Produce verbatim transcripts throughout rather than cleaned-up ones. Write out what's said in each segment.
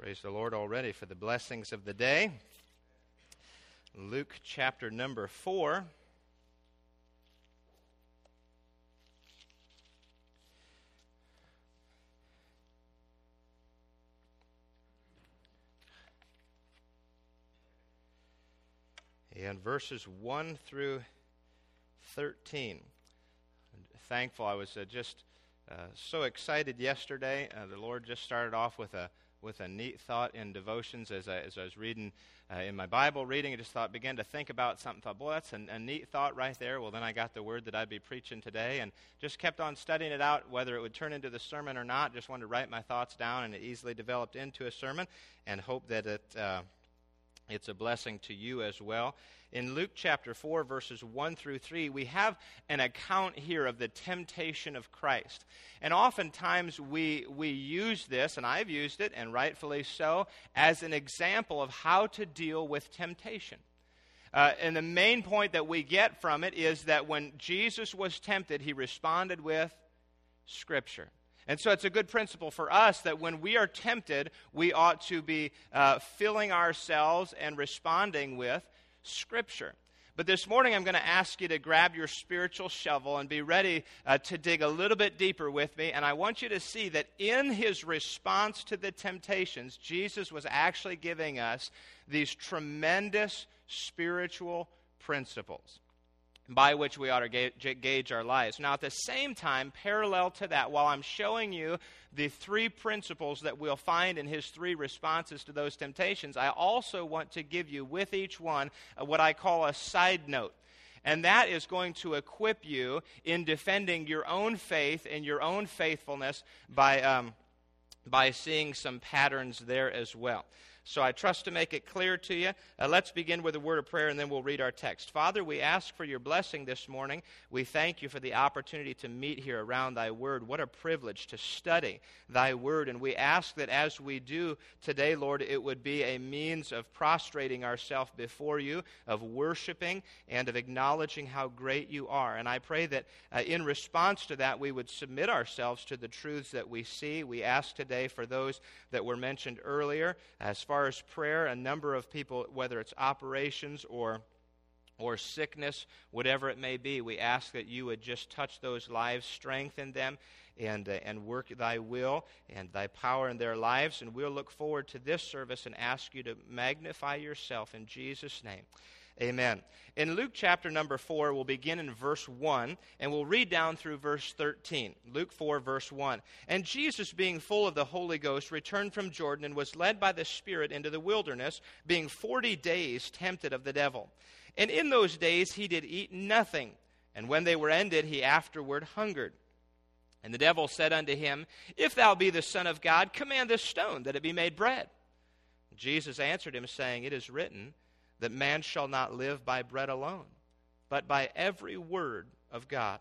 Praise the Lord already for the blessings of the day. Luke chapter number four. And verses one through thirteen. Thankful. I was uh, just uh, so excited yesterday. Uh, the Lord just started off with a with a neat thought in devotions as I, as I was reading uh, in my Bible reading. I just thought, began to think about something. Thought, boy, that's a, a neat thought right there. Well, then I got the word that I'd be preaching today, and just kept on studying it out, whether it would turn into the sermon or not. Just wanted to write my thoughts down, and it easily developed into a sermon, and hope that it uh, it's a blessing to you as well. In Luke chapter four, verses one through three, we have an account here of the temptation of Christ. And oftentimes we we use this, and I've used it, and rightfully so, as an example of how to deal with temptation. Uh, and the main point that we get from it is that when Jesus was tempted, he responded with Scripture. And so it's a good principle for us that when we are tempted, we ought to be uh, filling ourselves and responding with Scripture. But this morning I'm going to ask you to grab your spiritual shovel and be ready uh, to dig a little bit deeper with me. And I want you to see that in his response to the temptations, Jesus was actually giving us these tremendous spiritual principles by which we ought to ga- gauge our lives. Now, at the same time, parallel to that, while I'm showing you the three principles that we'll find in his three responses to those temptations, I also want to give you with each one uh, what I call a side note. And that is going to equip you in defending your own faith and your own faithfulness by, um, by seeing some patterns there as well. So I trust to make it clear to you. Uh, let's begin with a word of prayer, and then we'll read our text. Father, we ask for your blessing this morning. We thank you for the opportunity to meet here around thy word. What a privilege to study thy word. And we ask that as we do today, Lord, it would be a means of prostrating ourselves before you, of worshiping, and of acknowledging how great you are. And I pray that uh, in response to that, we would submit ourselves to the truths that we see. We ask today for those that were mentioned earlier, as far As far as prayer, a number of people, whether it's operations or or sickness, whatever it may be, we ask that you would just touch those lives, strengthen them, and uh, and work thy will and thy power in their lives. And we'll look forward to this service and ask you to magnify yourself in Jesus' name. Amen. In Luke chapter number four, we'll begin in verse one, and we'll read down through verse thirteen. Luke four, verse one. And Jesus, being full of the Holy Ghost, returned from Jordan and was led by the Spirit into the wilderness, being forty days tempted of the devil. And in those days he did eat nothing, and when they were ended, he afterward hungered. And the devil said unto him, If thou be the Son of God, command this stone that it be made bread. Jesus answered him, saying, It is written, that man shall not live by bread alone, but by every word of God.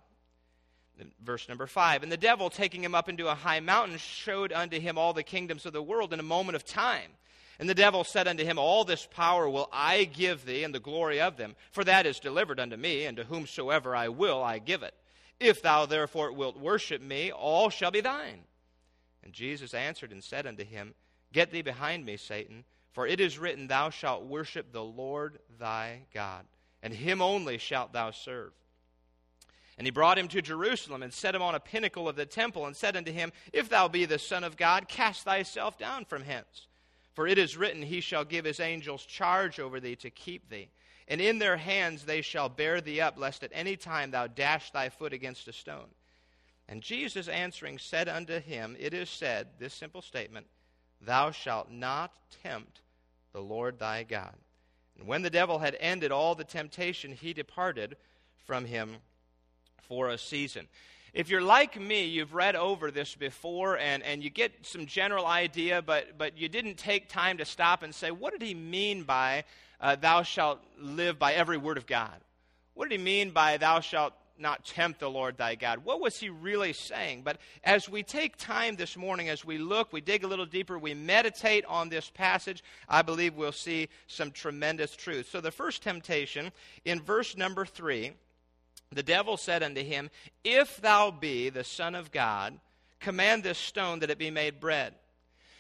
Verse number five, And the devil, taking him up into a high mountain, showed unto him all the kingdoms of the world in a moment of time. And the devil said unto him, All this power will I give thee, and the glory of them, for that is delivered unto me, and to whomsoever I will I give it. If thou therefore wilt worship me, all shall be thine. And Jesus answered and said unto him, Get thee behind me, Satan, for it is written, Thou shalt worship the Lord thy God, and him only shalt thou serve. And he brought him to Jerusalem, and set him on a pinnacle of the temple, and said unto him, If thou be the Son of God, cast thyself down from hence. For it is written, He shall give his angels charge over thee to keep thee. And in their hands they shall bear thee up, lest at any time thou dash thy foot against a stone. And Jesus answering said unto him, It is said, this simple statement, Thou shalt not tempt the Lord thy God. And when the devil had ended all the temptation, he departed from him for a season. If you're like me, you've read over this before, and, and you get some general idea, but, but you didn't take time to stop and say, what did he mean by uh, thou shalt live by every word of God? What did he mean by thou shalt not tempt the Lord thy God? What was he really saying? But as we take time this morning, as we look, we dig a little deeper, we meditate on this passage, I believe we'll see some tremendous truth. So the first temptation, in verse number three, the devil said unto him, If thou be the Son of God, command this stone that it be made bread.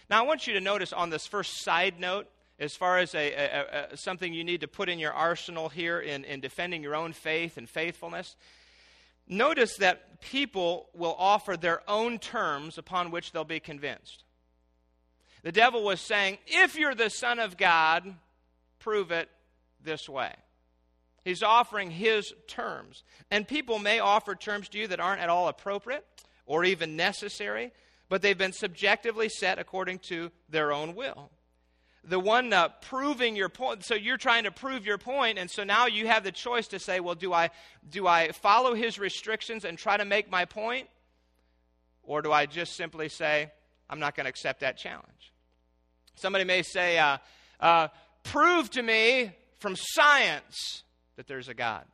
Now, I want you to notice on this first side note, as far as a, a, a, something you need to put in your arsenal here in, in defending your own faith and faithfulness, notice that people will offer their own terms upon which they'll be convinced. The devil was saying, if you're the Son of God, prove it this way. He's offering his terms. And people may offer terms to you that aren't at all appropriate or even necessary, but they've been subjectively set according to their own will. The one uh, proving your point, so you're trying to prove your point, and so now you have the choice to say, well, do I do I follow his restrictions and try to make my point? Or do I just simply say, I'm not going to accept that challenge? Somebody may say, uh, uh, prove to me from science that there's a God.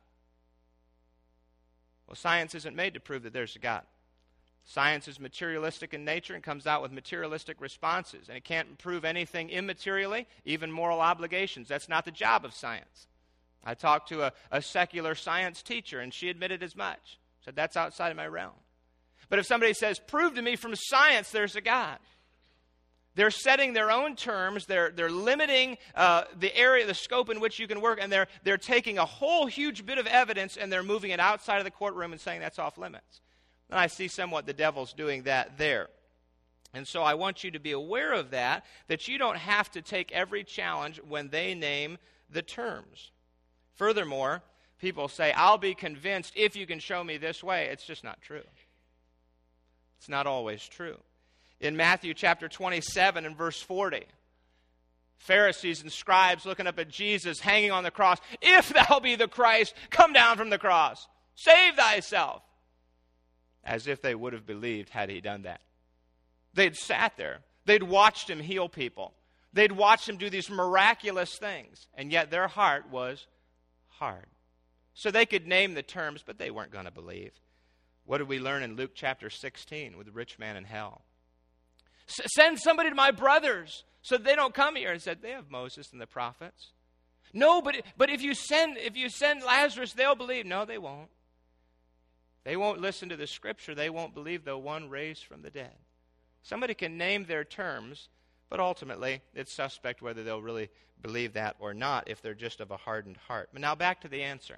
Well, science isn't made to prove that there's a God. Science is materialistic in nature and comes out with materialistic responses. And it can't prove anything immaterially, even moral obligations. That's not the job of science. I talked to a, a secular science teacher, and she admitted as much. Said, that's outside of my realm. But if somebody says, prove to me from science there's a God, they're setting their own terms. They're, they're limiting uh, the area, the scope in which you can work, and they're, they're taking a whole huge bit of evidence, and they're moving it outside of the courtroom and saying that's off limits. And I see somewhat the devil's doing that there. And so I want you to be aware of that, that you don't have to take every challenge when they name the terms. Furthermore, people say, I'll be convinced if you can show me this way. It's just not true. It's not always true. In Matthew chapter twenty-seven and verse forty, Pharisees and scribes looking up at Jesus hanging on the cross, if thou be the Christ, come down from the cross. Save thyself. As if they would have believed had he done that. They'd sat there. They'd watched him heal people. They'd watched him do these miraculous things. And yet their heart was hard. So they could name the terms, but they weren't going to believe. What did we learn in Luke chapter sixteen with the rich man in hell? S- send somebody to my brothers so they don't come here. And said, they have Moses and the prophets. No, but, but if you send if you send Lazarus, they'll believe. No, they won't. They won't listen to the Scripture. They won't believe the one raised from the dead. Somebody can name their terms, but ultimately it's suspect whether they'll really believe that or not if they're just of a hardened heart. But now back to the answer.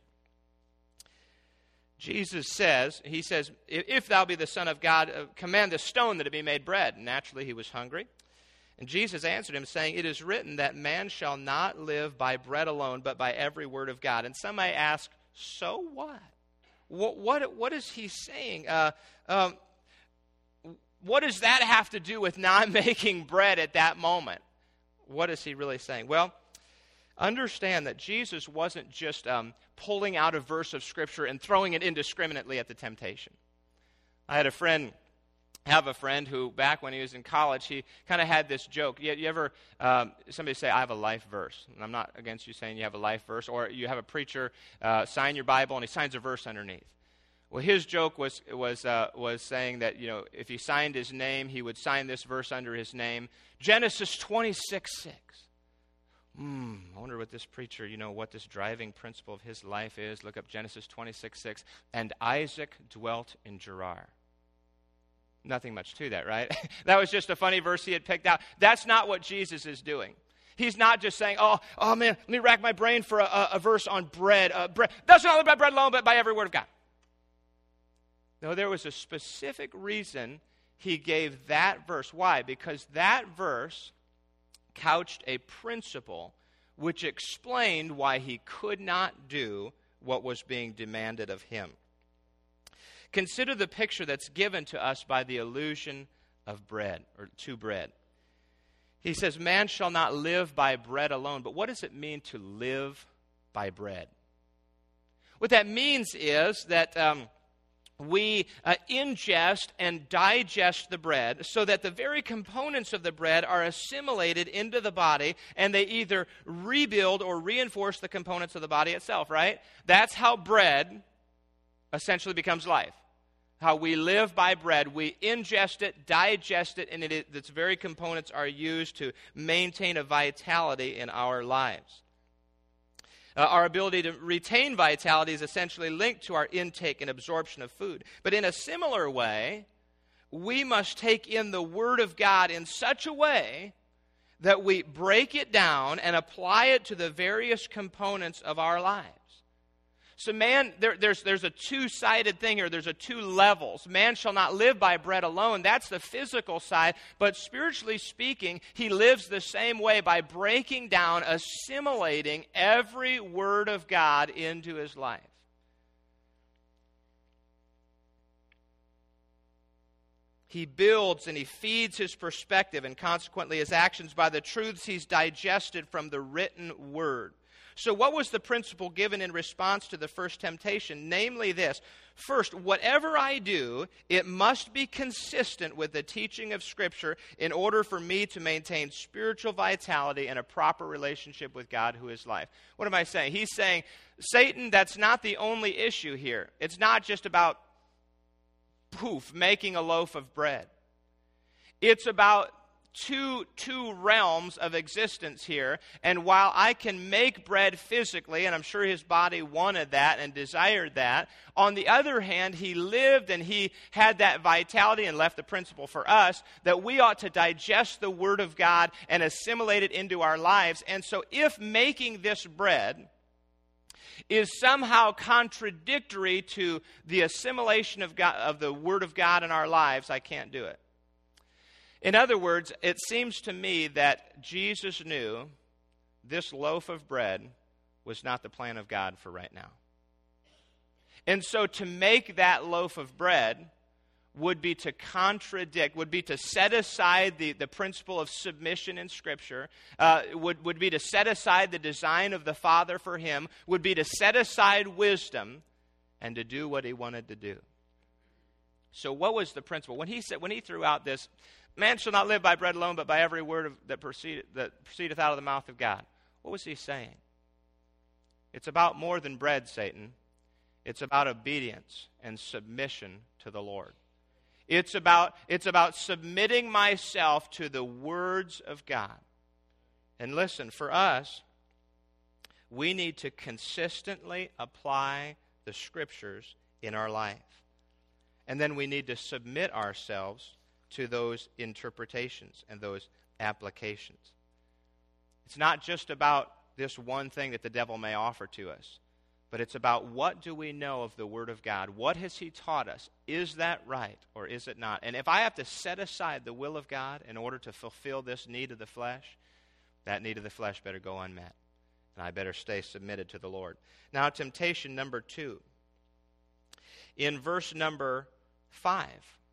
Jesus says, he says, if thou be the Son of God, uh, command the stone that it be made bread. And naturally he was hungry. And Jesus answered him, saying, it is written that man shall not live by bread alone, but by every word of God. And some may ask, so what? What, what, what is he saying? Uh, um, what does that have to do with not making bread at that moment? What is he really saying? Well, understand that Jesus wasn't just um, pulling out a verse of Scripture and throwing it indiscriminately at the temptation. I had a friend, have a friend who, back when he was in college, he kind of had this joke. You, you ever, um, somebody say, I have a life verse. And I'm not against you saying you have a life verse. Or you have a preacher uh, sign your Bible and he signs a verse underneath. Well, his joke was was uh, was saying that, you know, if he signed his name, he would sign this verse under his name. Genesis twenty-six six. Hmm, I wonder what this preacher, you know, what this driving principle of his life is. Look up Genesis twenty-six six. And Isaac dwelt in Gerar. Nothing much to that, right? That was just a funny verse he had picked out. That's not what Jesus is doing. He's not just saying, oh, oh man, let me rack my brain for a, a, a verse on bread. Uh, bread. That's not only by bread alone, but by every word of God. No, there was a specific reason he gave that verse. Why? Because that verse couched a principle which explained why he could not do what was being demanded of him. Consider the picture that's given to us by the allusion of bread, or to bread. He says, man shall not live by bread alone. But what does it mean to live by bread? What that means is that um, we uh, ingest and digest the bread so that the very components of the bread are assimilated into the body, and they either rebuild or reinforce the components of the body itself, right? That's how bread essentially becomes life. How we live by bread, we ingest it, digest it, and it, its very components are used to maintain a vitality in our lives. Uh, our ability to retain vitality is essentially linked to our intake and absorption of food. But in a similar way, we must take in the Word of God in such a way that we break it down and apply it to the various components of our lives. So man, there, there's, there's a two-sided thing here. There's a two levels. Man shall not live by bread alone. That's the physical side. But spiritually speaking, he lives the same way by breaking down, assimilating every word of God into his life. He builds and he feeds his perspective and consequently his actions by the truths he's digested from the written word. So what was the principle given in response to the first temptation? Namely this: first, whatever I do, it must be consistent with the teaching of Scripture in order for me to maintain spiritual vitality and a proper relationship with God who is life. What am I saying? He's saying, Satan, that's not the only issue here. It's not just about, poof, making a loaf of bread. It's about Two, two realms of existence here. And while I can make bread physically, and I'm sure his body wanted that and desired that, on the other hand, he lived and he had that vitality and left the principle for us that we ought to digest the Word of God and assimilate it into our lives. And so if making this bread is somehow contradictory to the assimilation of God, of the Word of God in our lives, I can't do it. In other words, it seems to me that Jesus knew this loaf of bread was not the plan of God for right now. And so to make that loaf of bread would be to contradict, would be to set aside the, the principle of submission in Scripture, uh, would, would be to set aside the design of the Father for him, would be to set aside wisdom and to do what he wanted to do. So what was the principle? When he said, when he threw out this, man shall not live by bread alone, but by every word of, that, proceed, that proceedeth out of the mouth of God. What was he saying? It's about more than bread, Satan. It's about obedience and submission to the Lord. It's about, it's about submitting myself to the words of God. And listen, for us, we need to consistently apply the Scriptures in our life. And then we need to submit ourselves to those interpretations and those applications. It's not just about this one thing that the devil may offer to us, but it's about what do we know of the Word of God? What has he taught us? Is that right or is it not? And if I have to set aside the will of God in order to fulfill this need of the flesh, that need of the flesh better go unmet. And I better stay submitted to the Lord. Now, temptation number two. In verse number five.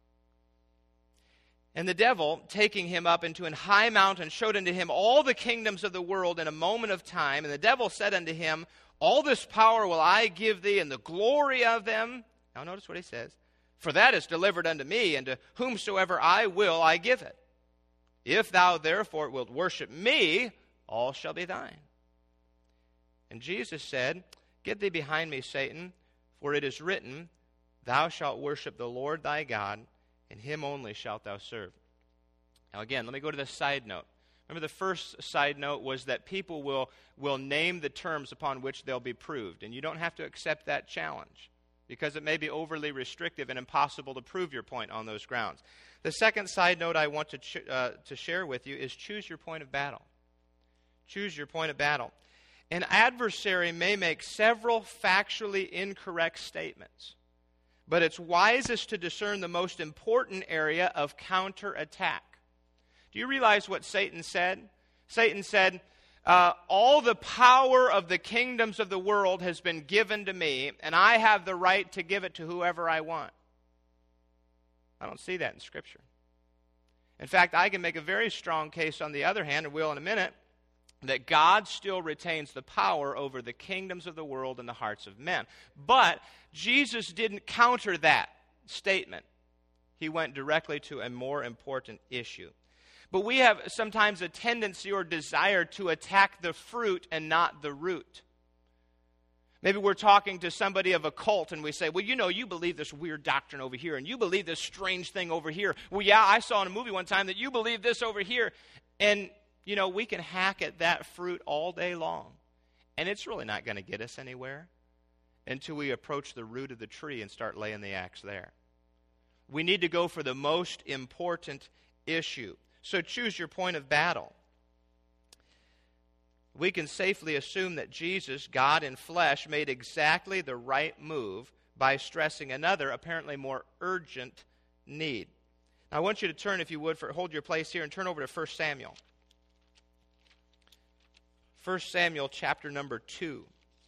And the devil, taking him up into an high mountain, showed unto him all the kingdoms of the world in a moment of time. And the devil said unto him, all this power will I give thee, and the glory of them. Now notice what he says. For that is delivered unto me, and to whomsoever I will I give it. If thou therefore wilt worship me, all shall be thine. And Jesus said, get thee behind me, Satan, for it is written, thou shalt worship the Lord thy God, and him only shalt thou serve. Now again, let me go to the side note. Remember, the first side note was that people will, will name the terms upon which they'll be proved. And you don't have to accept that challenge because it may be overly restrictive and impossible to prove your point on those grounds. The second side note I want to, ch- uh, to share with you is choose your point of battle. Choose your point of battle. An adversary may make several factually incorrect statements, but it's wisest to discern the most important area of counterattack. Do you realize what Satan said? Satan said, uh, all the power of the kingdoms of the world has been given to me, and I have the right to give it to whoever I want. I don't see that in Scripture. In fact, I can make a very strong case on the other hand, and will in a minute, that God still retains the power over the kingdoms of the world and the hearts of men. But Jesus didn't counter that statement. He went directly to a more important issue. But we have sometimes a tendency or desire to attack the fruit and not the root. Maybe we're talking to somebody of a cult and we say, well, you know, you believe this weird doctrine over here and you believe this strange thing over here. Well, yeah, I saw in a movie one time that you believe this over here. And, you know, we can hack at that fruit all day long. And it's really not going to get us anywhere until we approach the root of the tree and start laying the axe there. We need to go for the most important issue. So choose your point of battle. We can safely assume that Jesus, God in flesh, made exactly the right move by stressing another, apparently more urgent need. Now, I want you to turn, if you would, for hold your place here and turn over to First Samuel. First Samuel chapter number two.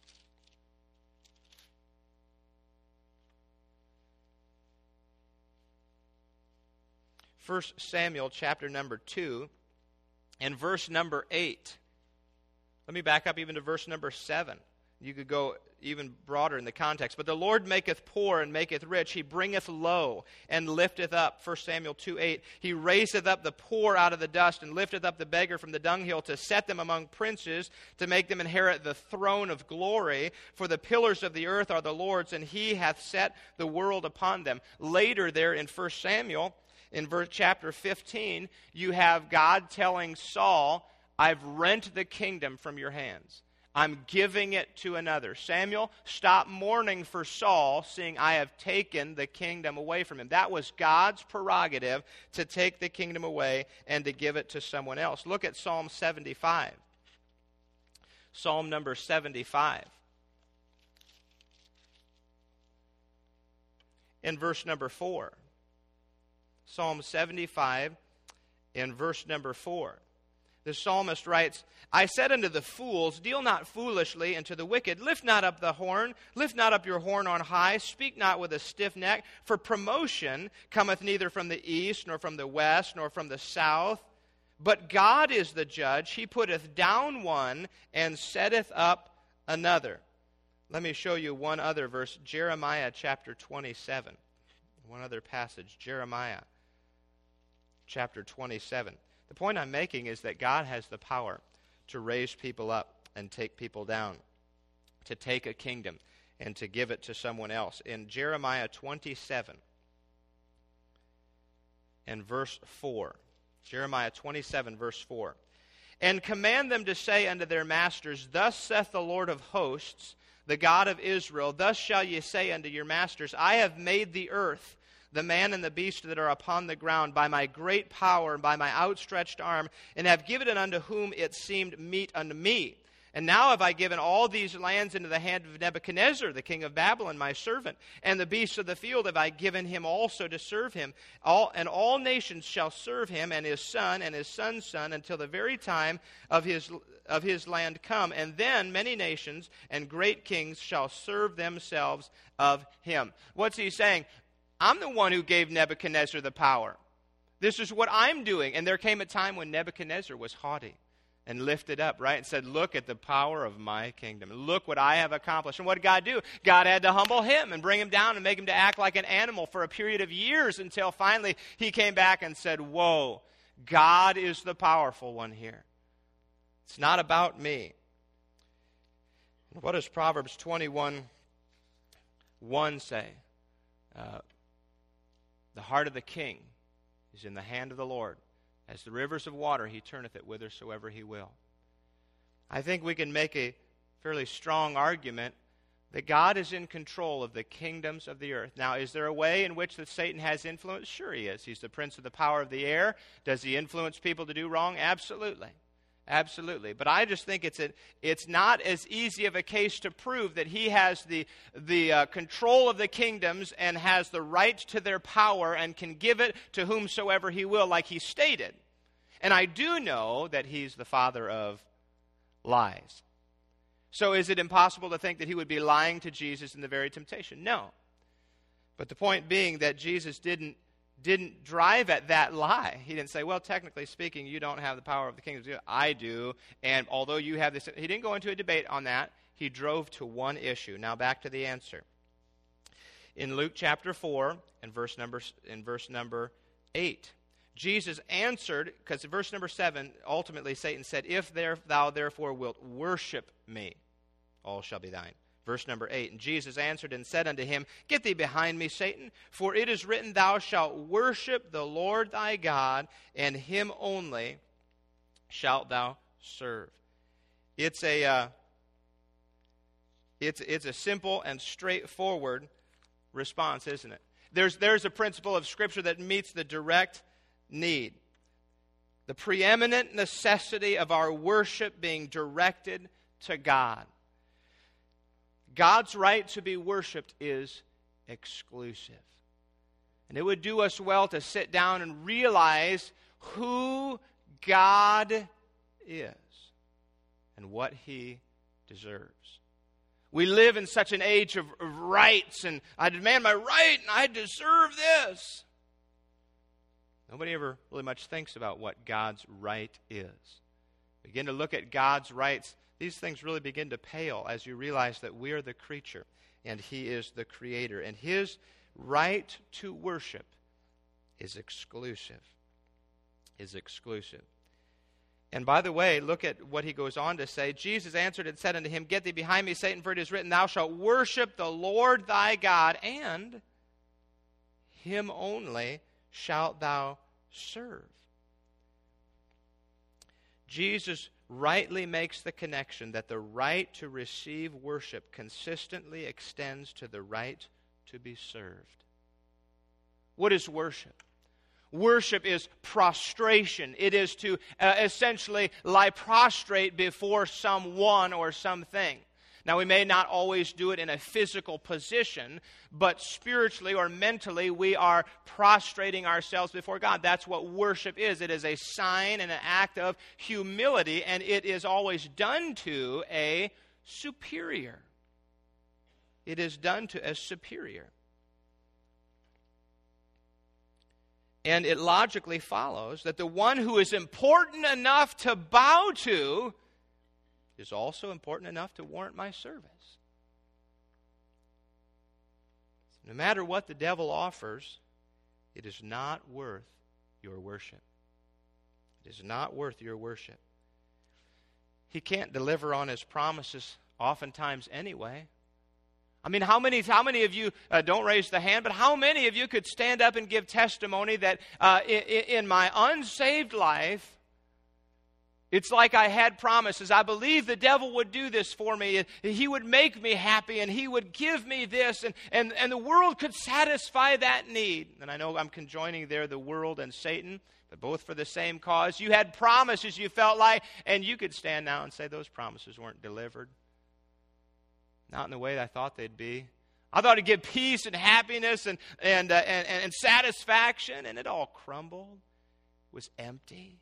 First Samuel chapter number two and verse number eight. Let me back up even to verse number seven. You could go even broader in the context. But the Lord maketh poor and maketh rich. He bringeth low and lifteth up. First Samuel two eight. He raiseth up the poor out of the dust and lifteth up the beggar from the dunghill to set them among princes, to make them inherit the throne of glory. For the pillars of the earth are the Lord's, and he hath set the world upon them. Later there in First Samuel, in verse chapter fifteen, you have God telling Saul, I've rent the kingdom from your hands. I'm giving it to another. Samuel, stop mourning for Saul, seeing I have taken the kingdom away from him. That was God's prerogative, to take the kingdom away and to give it to someone else. Look at Psalm seventy-five. Psalm number seventy-five. In verse number four. Psalm seventy-five in verse number four. The psalmist writes, I said unto the fools, deal not foolishly, and to the wicked, lift not up the horn, lift not up your horn on high, speak not with a stiff neck, for promotion cometh neither from the east, nor from the west, nor from the south. But God is the judge. He putteth down one, and setteth up another. Let me show you one other verse, Jeremiah chapter twenty-seven. One other passage, Jeremiah chapter twenty-seven. The point I'm making is that God has the power to raise people up and take people down, to take a kingdom and to give it to someone else. In Jeremiah twenty-seven and verse four, Jeremiah twenty-seven verse four, and command them to say unto their masters, thus saith the Lord of hosts, the God of Israel, thus shall ye say unto your masters, I have made the earth, the man and the beast that are upon the ground, by my great power and by my outstretched arm, and have given it unto whom it seemed meet unto me. And now have I given all these lands into the hand of Nebuchadnezzar, the king of Babylon, my servant. And the beasts of the field have I given him also to serve him. All, and all nations shall serve him, and his son, and his son's son, until the very time of his, of his land come. And then many nations and great kings shall serve themselves of him. What's he saying? I'm the one who gave Nebuchadnezzar the power. This is what I'm doing. And there came a time when Nebuchadnezzar was haughty and lifted up, right? And said, look at the power of my kingdom. Look what I have accomplished. And what did God do? God had to humble him and bring him down and make him to act like an animal for a period of years, until finally he came back and said, whoa, God is the powerful one here. It's not about me. What does Proverbs twenty-one one say? Uh, The heart of the king is in the hand of the Lord. As the rivers of water, he turneth it whithersoever he will. I think we can make a fairly strong argument that God is in control of the kingdoms of the earth. Now, is there a way in which that Satan has influence? Sure he is. He's the prince of the power of the air. Does he influence people to do wrong? Absolutely. Absolutely. But I just think it's a, it's not as easy of a case to prove that he has the, the uh, control of the kingdoms and has the right to their power and can give it to whomsoever he will, like he stated. And I do know that he's the father of lies. So is it impossible to think that he would be lying to Jesus in the very temptation? No. But the point being that Jesus didn't didn't drive at that lie. He didn't say, well, technically speaking, you don't have the power of the kingdom. I do. And although you have this, he didn't go into a debate on that. He drove to one issue. Now back to the answer. In Luke chapter four, and verse number, in verse number eight, Jesus answered, because in verse number seven, ultimately Satan said, if there, thou therefore wilt worship me, all shall be thine. Verse number eight, and Jesus answered and said unto him, get thee behind me, Satan, for it is written, thou shalt worship the Lord thy God, and him only shalt thou serve. It's a, uh, it's, it's a simple and straightforward response, isn't it? There's, there's a principle of Scripture that meets the direct need. The preeminent necessity of our worship being directed to God. God's right to be worshiped is exclusive. And it would do us well to sit down and realize who God is and what He deserves. We live in such an age of, of rights, and I demand my right, and I deserve this. Nobody ever really much thinks about what God's right is. Begin to look at God's rights. These things really begin to pale as you realize that we are the creature and He is the creator. And His right to worship is exclusive. Is exclusive. And by the way, look at what He goes on to say. Jesus answered and said unto him, Get thee behind me, Satan, for it is written, Thou shalt worship the Lord thy God, and Him only shalt thou serve. Jesus rightly makes the connection that the right to receive worship consistently extends to the right to be served. What is worship? Worship is prostration. It is to uh, essentially lie prostrate before someone or something. Now, we may not always do it in a physical position, but spiritually or mentally, we are prostrating ourselves before God. That's what worship is. It is a sign and an act of humility, and it is always done to a superior. It is done to a superior. And it logically follows that the one who is important enough to bow to is also important enough to warrant my service. No matter what the devil offers, it is not worth your worship. It is not worth your worship. He can't deliver on His promises oftentimes anyway. I mean, how many how many of you, uh, don't raise the hand, but how many of you could stand up and give testimony that uh, in, in my unsaved life, it's like I had promises. I believe the devil would do this for me. He would make me happy, and he would give me this, and, and, and the world could satisfy that need. And I know I'm conjoining there the world and Satan, but both for the same cause. You had promises you felt like, and you could stand now and say those promises weren't delivered. Not in the way I thought they'd be. I thought it'd give peace and happiness and, and, uh, and, and satisfaction, and it all crumbled. It was empty.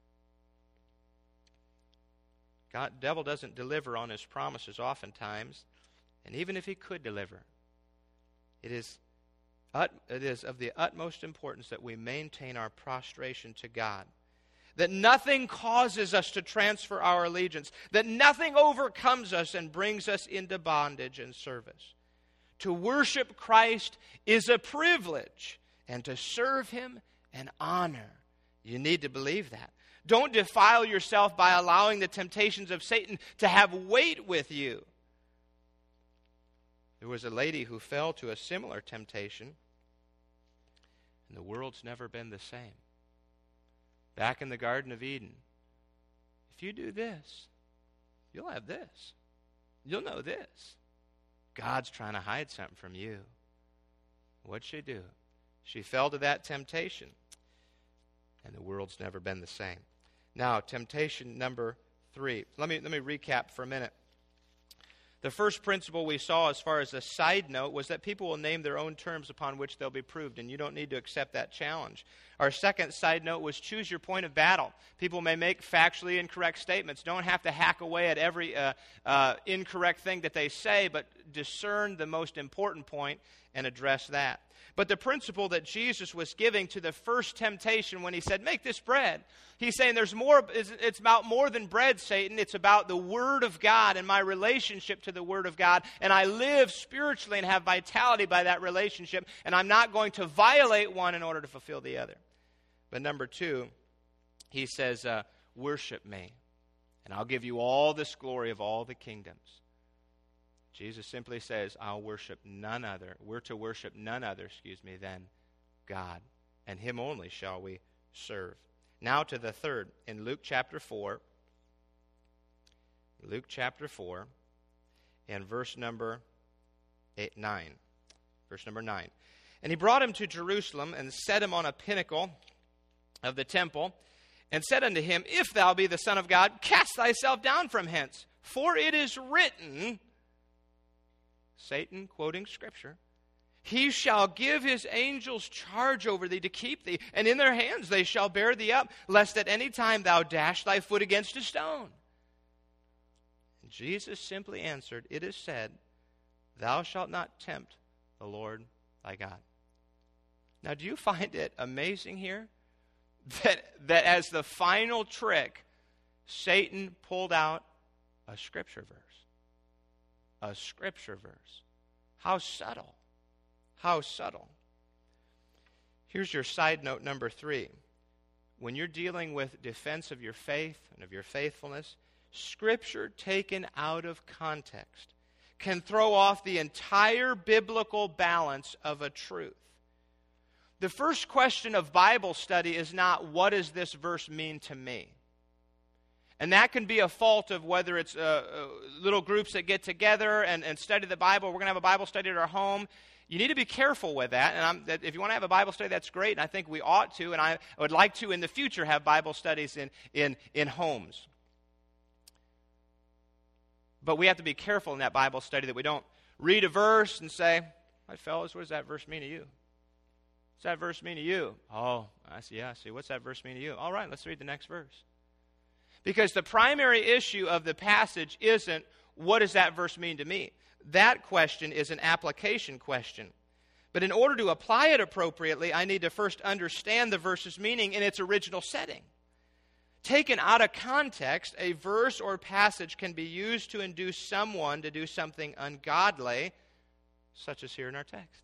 God, the devil doesn't deliver on his promises oftentimes, and even if he could deliver, it is, ut, it is of the utmost importance that we maintain our prostration to God, that nothing causes us to transfer our allegiance, that nothing overcomes us and brings us into bondage and service. To worship Christ is a privilege, and to serve Him an honor. You need to believe that. Don't defile yourself by allowing the temptations of Satan to have weight with you. There was a lady who fell to a similar temptation, and the world's never been the same. Back in the Garden of Eden, if you do this, you'll have this. You'll know this. God's trying to hide something from you. What'd she do? She fell to that temptation, and the world's never been the same. Now, temptation number three. Let me, let me recap for a minute. The first principle we saw as far as a side note was that people will name their own terms upon which they'll be proved, and you don't need to accept that challenge. Our second side note was choose your point of battle. People may make factually incorrect statements. Don't have to hack away at every uh, uh, incorrect thing that they say, but discern the most important point and address that. But the principle that Jesus was giving to the first temptation when He said, make this bread, He's saying there's more. It's about more than bread, Satan. It's about the Word of God and my relationship to the Word of God. And I live spiritually and have vitality by that relationship. And I'm not going to violate one in order to fulfill the other. But number two, He says, uh, worship me, and I'll give you all this glory of all the kingdoms. Jesus simply says, I'll worship none other. We're to worship none other, excuse me, than God. And Him only shall we serve. Now to the third, in Luke chapter four. Luke chapter four, and verse number eight, nine. Verse number nine. And he brought him to Jerusalem, and set him on a pinnacle of the temple, and said unto him, If thou be the Son of God, cast thyself down from hence. For it is written, Satan quoting Scripture, He shall give his angels charge over thee to keep thee, and in their hands they shall bear thee up, lest at any time thou dash thy foot against a stone. And Jesus simply answered, It is said, Thou shalt not tempt the Lord thy God. Now, do you find it amazing here that, that as the final trick, Satan pulled out a Scripture verse? A Scripture verse. How subtle. How subtle. Here's your side note number three. When you're dealing with defense of your faith and of your faithfulness, Scripture taken out of context can throw off the entire biblical balance of a truth. The first question of Bible study is not, what does this verse mean to me? And that can be a fault of whether it's uh, uh, little groups that get together and, and study the Bible. We're going to have a Bible study at our home. You need to be careful with that. And I'm, that if you want to have a Bible study, that's great. And I think we ought to. And I would like to, in the future, have Bible studies in, in, in homes. But we have to be careful in that Bible study that we don't read a verse and say, "My fellows, what does that verse mean to you? What's that verse mean to you?" Oh, I see. Yeah, I see. What's that verse mean to you? All right, let's read the next verse. Because the primary issue of the passage isn't, what does that verse mean to me? That question is an application question. But in order to apply it appropriately, I need to first understand the verse's meaning in its original setting. Taken out of context, a verse or passage can be used to induce someone to do something ungodly, such as here in our text.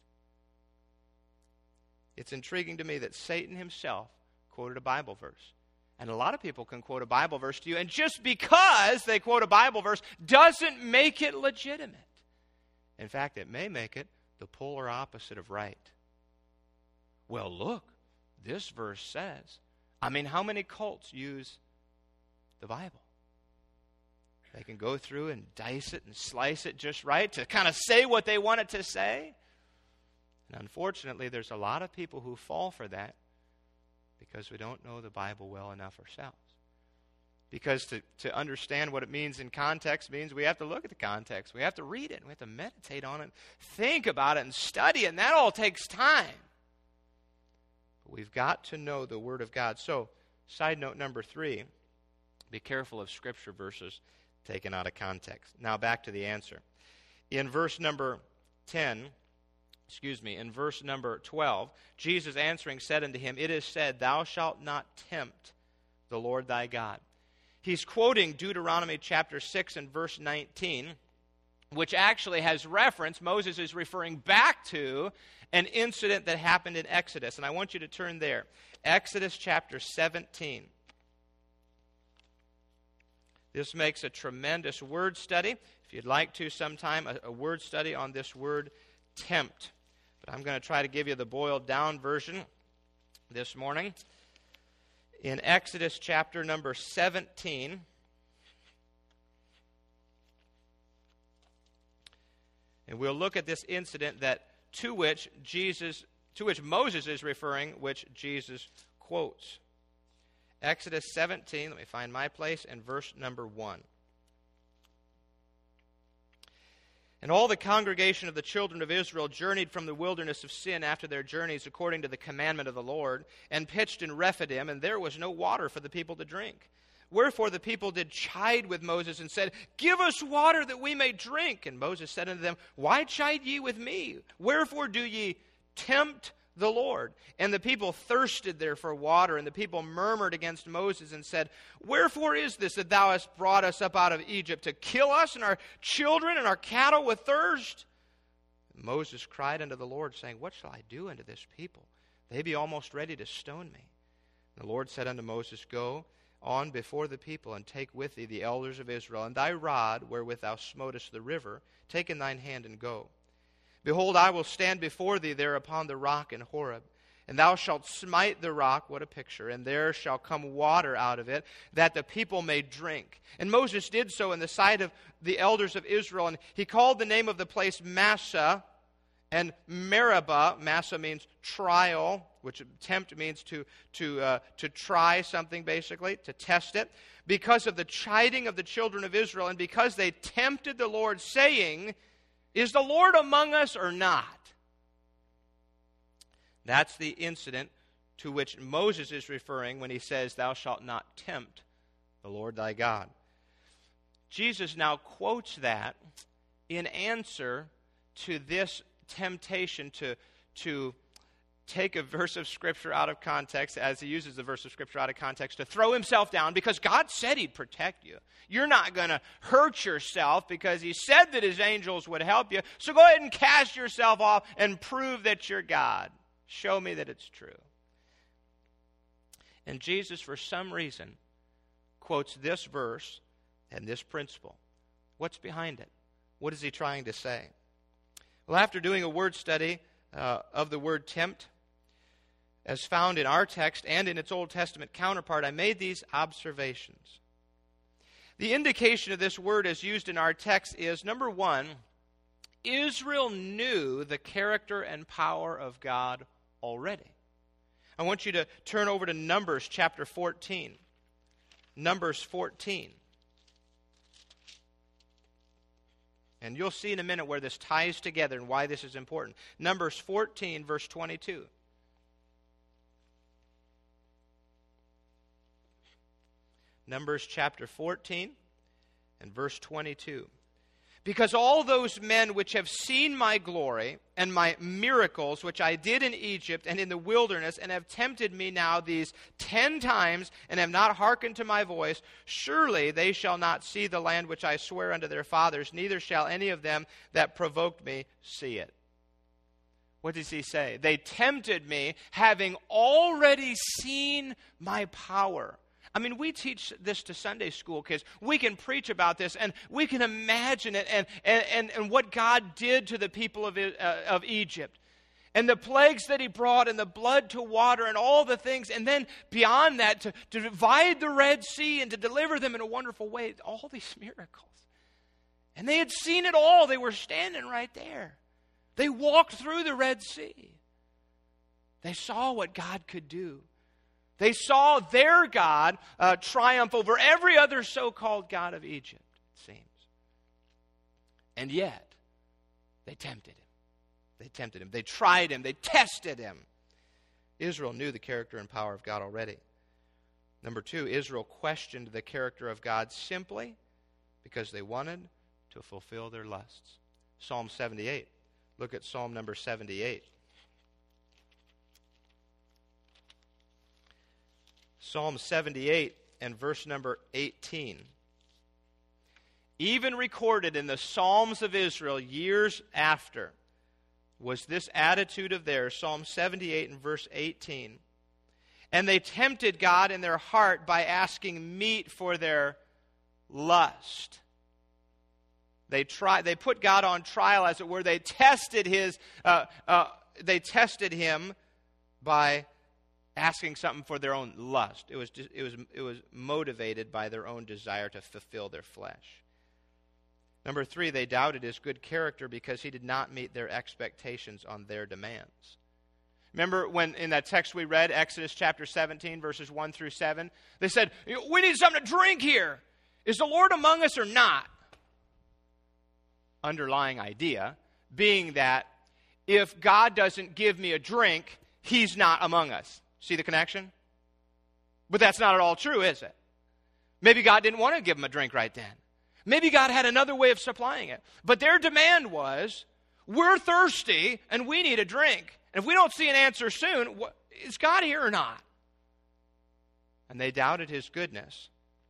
It's intriguing to me that Satan himself quoted a Bible verse. And a lot of people can quote a Bible verse to you, and just because they quote a Bible verse doesn't make it legitimate. In fact, it may make it the polar opposite of right. Well, look, this verse says. I mean, how many cults use the Bible? They can go through and dice it and slice it just right to kind of say what they want it to say. And unfortunately, there's a lot of people who fall for that because we don't know the Bible well enough ourselves. Because to, to understand what it means in context means we have to look at the context. We have to read it. We have to meditate on it, think about it, and study it. And that all takes time. But we've got to know the Word of God. So, side note number three, be careful of Scripture verses taken out of context. Now, back to the answer. In verse number ten, excuse me, in verse number twelve, Jesus answering said unto him, It is said, Thou shalt not tempt the Lord thy God. He's quoting Deuteronomy chapter six and verse nineteen, which actually has reference. Moses is referring back to an incident that happened in Exodus. And I want you to turn there. Exodus chapter seventeen. This makes a tremendous word study. If you'd like to sometime, a, a word study on this word tempt. But I'm going to try to give you the boiled down version this morning. In Exodus chapter number seventeen, and we'll look at this incident that to which Jesus, to which Moses is referring, which Jesus quotes. Exodus seventeen, let me find my place, and verse number one. And all the congregation of the children of Israel journeyed from the wilderness of Sin after their journeys according to the commandment of the Lord, and pitched in Rephidim, and there was no water for the people to drink. Wherefore the people did chide with Moses, and said, Give us water that we may drink. And Moses said unto them, Why chide ye with me? Wherefore do ye tempt the Lord? And the people thirsted there for water, and the people murmured against Moses and said, Wherefore is this that thou hast brought us up out of Egypt, to kill us and our children and our cattle with thirst? And Moses cried unto the Lord, saying, What shall I do unto this people? They be almost ready to stone me. And the Lord said unto Moses, Go on before the people, and take with thee the elders of Israel, and thy rod wherewith thou smotest the river, take in thine hand and go. Behold, I will stand before thee there upon the rock in Horeb, and thou shalt smite the rock, what a picture, and there shall come water out of it, that the people may drink. And Moses did so in the sight of the elders of Israel, and he called the name of the place Massah, And meribah, massa means trial, which tempt means to, to, uh, to try something basically, to test it. Because of the chiding of the children of Israel, and because they tempted the Lord, saying, is the Lord among us or not? That's the incident to which Moses is referring when he says, thou shalt not tempt the Lord thy God. Jesus now quotes that in answer to this temptation to, to take a verse of Scripture out of context, as he uses the verse of Scripture out of context, to throw himself down, because God said he'd protect you. You're not going to hurt yourself because he said that his angels would help you. So go ahead and cast yourself off and prove that you're God. Show me that it's true. And Jesus, for some reason, quotes this verse and this principle. What's behind it? What is he trying to say? Well, after doing a word study uh, of the word tempt, as found in our text and in its Old Testament counterpart, I made these observations. The indication of this word as used in our text is, number one, Israel knew the character and power of God already. I want you to turn over to Numbers chapter fourteen. Numbers fourteen. And you'll see in a minute where this ties together and why this is important. Numbers fourteen, verse twenty-two. Numbers chapter fourteen and verse twenty-two. Because all those men which have seen my glory and my miracles, which I did in Egypt and in the wilderness, and have tempted me now these ten times, and have not hearkened to my voice, surely they shall not see the land which I swear unto their fathers, neither shall any of them that provoked me see it. What does he say? They tempted me, having already seen my power. I mean, we teach this to Sunday school kids. We can preach about this, and we can imagine it, and, and, and what God did to the people of, uh, of Egypt. And the plagues that he brought, and the blood to water, and all the things. And then beyond that, to, to divide the Red Sea and to deliver them in a wonderful way. All these miracles. And they had seen it all. They were standing right there. They walked through the Red Sea. They saw what God could do. They saw their God uh, triumph over every other so-called god of Egypt, it seems. And yet, they tempted him. They tempted him. They tried him. They tested him. Israel knew the character and power of God already. Number two, Israel questioned the character of God simply because they wanted to fulfill their lusts. Psalm seventy-eight. Look at Psalm number seventy-eight. Psalm seventy-eight and verse number eighteen. Even recorded in the Psalms of Israel years after was this attitude of theirs, Psalm seventy-eight and verse eighteen. And they tempted God in their heart by asking meat for their lust. They tried. They put God on trial, as it were. They tested his. Uh, uh, they tested him by asking something for their own lust. It was just, it was it was motivated by their own desire to fulfill their flesh. Number three, they doubted his good character because he did not meet their expectations on their demands. Remember when in that text we read, Exodus chapter seventeen, verses one through seven, they said, we need something to drink here. Is the Lord among us or not? Underlying idea being that if God doesn't give me a drink, he's not among us. See the connection? But that's not at all true, is it? Maybe God didn't want to give them a drink right then. Maybe God had another way of supplying it. But their demand was, we're thirsty and we need a drink. And if we don't see an answer soon, what, is God here or not? And they doubted his goodness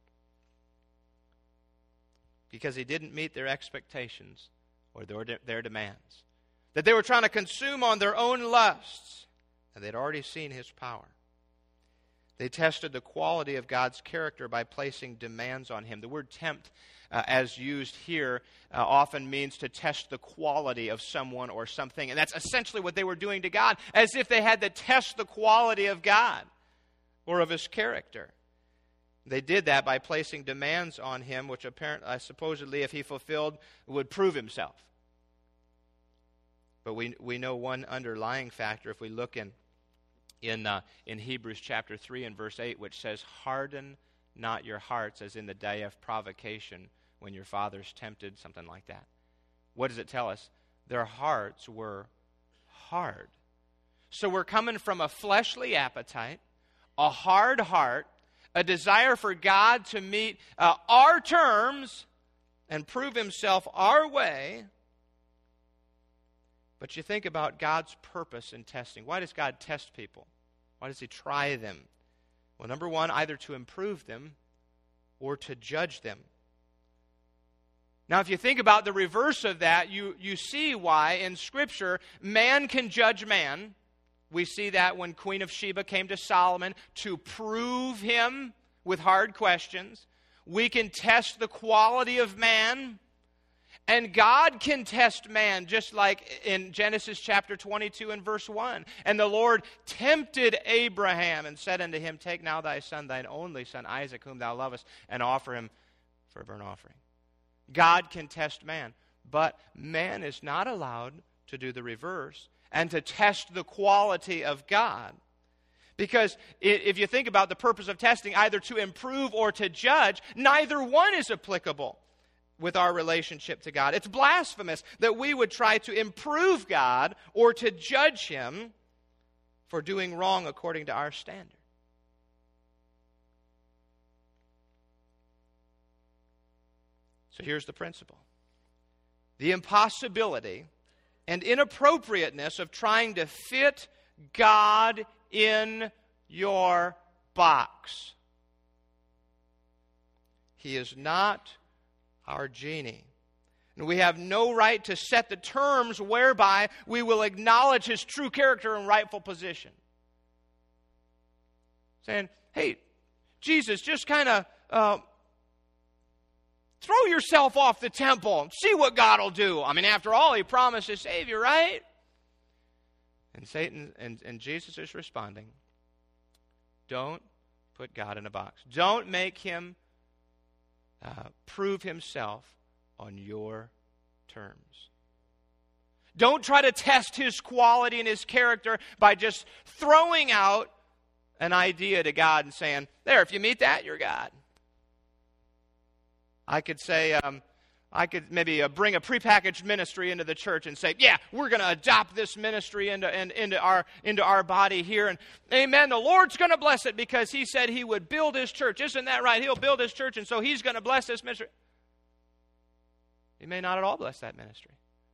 because he didn't meet their expectations or their, their demands. That they were trying to consume on their own lusts. And they'd already seen his power. They tested the quality of God's character by placing demands on him. The word tempt, uh, as used here, uh, often means to test the quality of someone or something. And that's essentially what they were doing to God, as if they had to test the quality of God or of his character. They did that by placing demands on him, which apparently, uh, supposedly, if he fulfilled, would prove himself. But we we know one underlying factor if we look in in uh, in Hebrews chapter three and verse eight, which says, "Harden not your hearts as in the day of provocation when your fathers tempted," something like that. What does it tell us? Their hearts were hard. So we're coming from a fleshly appetite, a hard heart, a desire for God to meet uh, our terms and prove himself our way. But you think about God's purpose in testing. Why does God test people? Why does he try them? Well, number one, either to improve them or to judge them. Now, if you think about the reverse of that, you, you see why in Scripture man can judge man. We see that when Queen of Sheba came to Solomon to prove him with hard questions. We can test the quality of man. And God can test man, just like in Genesis chapter twenty-two and verse one. And the Lord tempted Abraham and said unto him, "Take now thy son, thine only son, Isaac, whom thou lovest, and offer him for a burnt offering." God can test man, but man is not allowed to do the reverse and to test the quality of God. Because if you think about the purpose of testing, either to improve or to judge, neither one is applicable with our relationship to God. It's blasphemous that we would try to improve God or to judge him for doing wrong according to our standard. So here's the principle. The impossibility and inappropriateness of trying to fit God in your box. He is not our genie. And we have no right to set the terms whereby we will acknowledge his true character and rightful position. Saying, hey, Jesus, just kind of uh, throw yourself off the temple and see what God will do. I mean, after all, he promised to save you, right? And Satan and, and Jesus is responding, don't put God in a box. Don't make him uh, prove himself on your terms. Don't try to test his quality and his character by just throwing out an idea to God and saying, there, if you meet that, you're God. I could say, um, I could maybe uh, bring a prepackaged ministry into the church and say, yeah, we're going to adopt this ministry into, in, into, our, into our body here. And amen, the Lord's going to bless it because he said he would build his church. Isn't that right? He'll build his church, and so he's going to bless this ministry. He may not at all bless that ministry.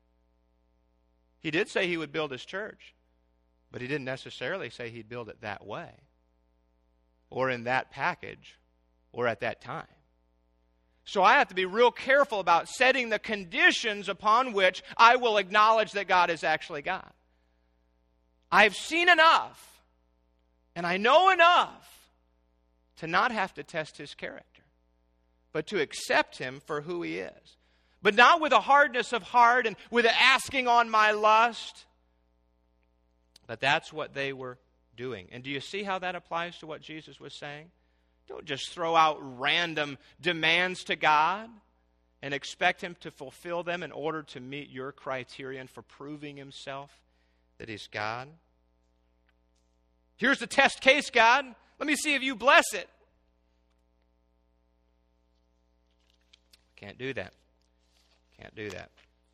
He did say he would build his church, but he didn't necessarily say he'd build it that way, or in that package, or at that time. So I have to be real careful about setting the conditions upon which I will acknowledge that God is actually God. I've seen enough, and I know enough to not have to test his character, but to accept him for who he is. But not with a hardness of heart and with an asking on my lust. But that's what they were doing. And do you see how that applies to what Jesus was saying? Don't just throw out random demands to God and expect him to fulfill them in order to meet your criterion for proving himself that he's God. Here's the test case, God. Let me see if you bless it. Can't do that. Can't do that.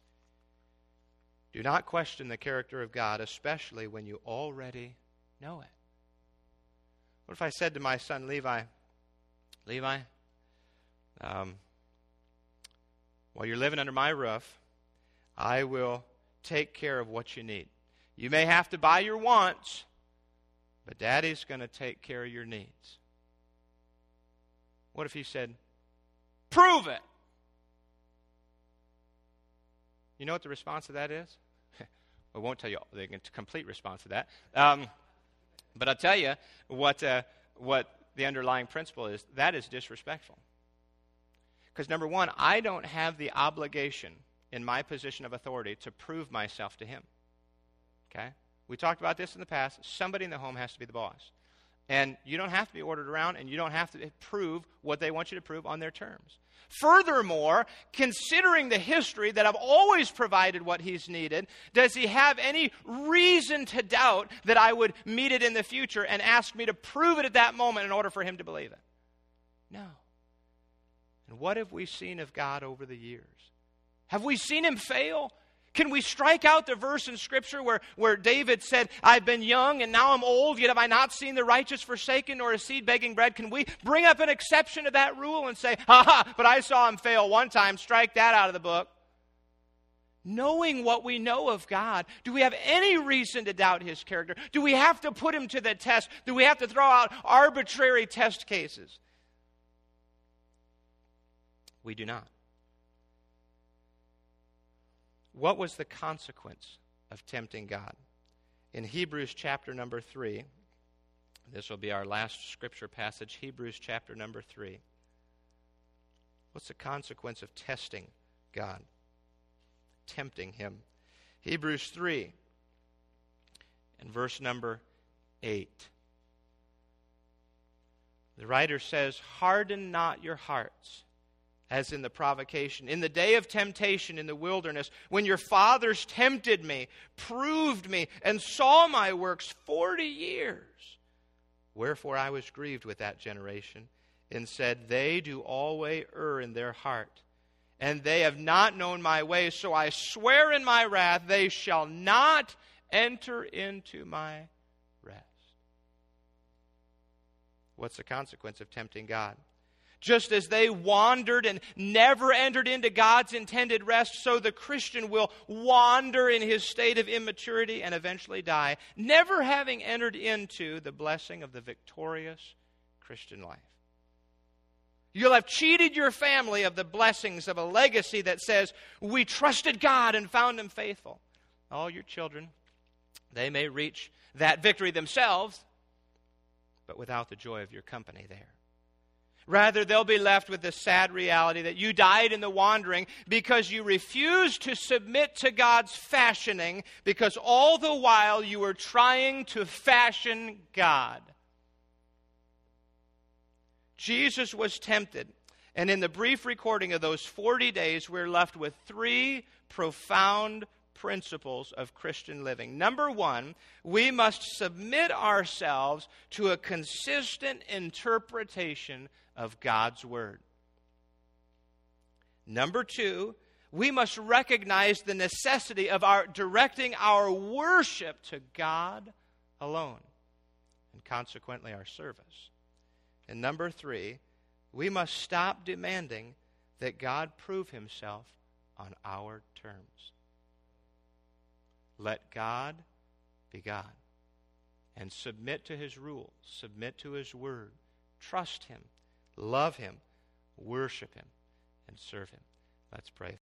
Do not question the character of God, especially when you already know it. What if I said to my son Levi, Levi, um, while you're living under my roof, I will take care of what you need. You may have to buy your wants, but Daddy's going to take care of your needs. What if he said, prove it? You know what the response to that is? I won't tell you the complete response to that. Um, but I'll tell you what, uh, what the underlying principle is. That is disrespectful. Because number one, I don't have the obligation in my position of authority to prove myself to him. Okay? We talked about this in the past. Somebody in the home has to be the boss. And you don't have to be ordered around, and you don't have to prove what they want you to prove on their terms. Furthermore, considering the history that I've always provided what he's needed, does he have any reason to doubt that I would meet it in the future and ask me to prove it at that moment in order for him to believe it? No. And what have we seen of God over the years? Have we seen him fail? Can we strike out the verse in Scripture where, where David said, I've been young and now I'm old, yet have I not seen the righteous forsaken nor a seed begging bread? Can we bring up an exception to that rule and say, ha ha, but I saw him fail one time, strike that out of the book? Knowing what we know of God, do we have any reason to doubt his character? Do we have to put him to the test? Do we have to throw out arbitrary test cases? We do not. What was the consequence of tempting God? In Hebrews chapter number three, this will be our last scripture passage, Hebrews chapter number three. What's the consequence of testing God? Tempting him. Hebrews three and verse number eight. The writer says, harden not your hearts, as in the provocation, in the day of temptation in the wilderness, when your fathers tempted me, proved me, and saw my works forty years. Wherefore I was grieved with that generation, and said, they do always err in their heart, and they have not known my ways. So I swear in my wrath, they shall not enter into my rest. What's the consequence of tempting God? Just as they wandered and never entered into God's intended rest, so the Christian will wander in his state of immaturity and eventually die, never having entered into the blessing of the victorious Christian life. You'll have cheated your family of the blessings of a legacy that says, we trusted God and found him faithful. All your children, they may reach that victory themselves, but without the joy of your company there. Rather, they'll be left with the sad reality that you died in the wandering because you refused to submit to God's fashioning, because all the while you were trying to fashion God. Jesus was tempted, and in the brief recording of those forty days, we're left with three profound principles of Christian living. Number one, we must submit ourselves to a consistent interpretation of God's Word. Number two, we must recognize the necessity of our directing our worship to God alone, and consequently our service. And number three, we must stop demanding that God prove himself on our terms. Let God be God, and submit to his rules, submit to his word, trust him, love him, worship him, and serve him. Let's pray.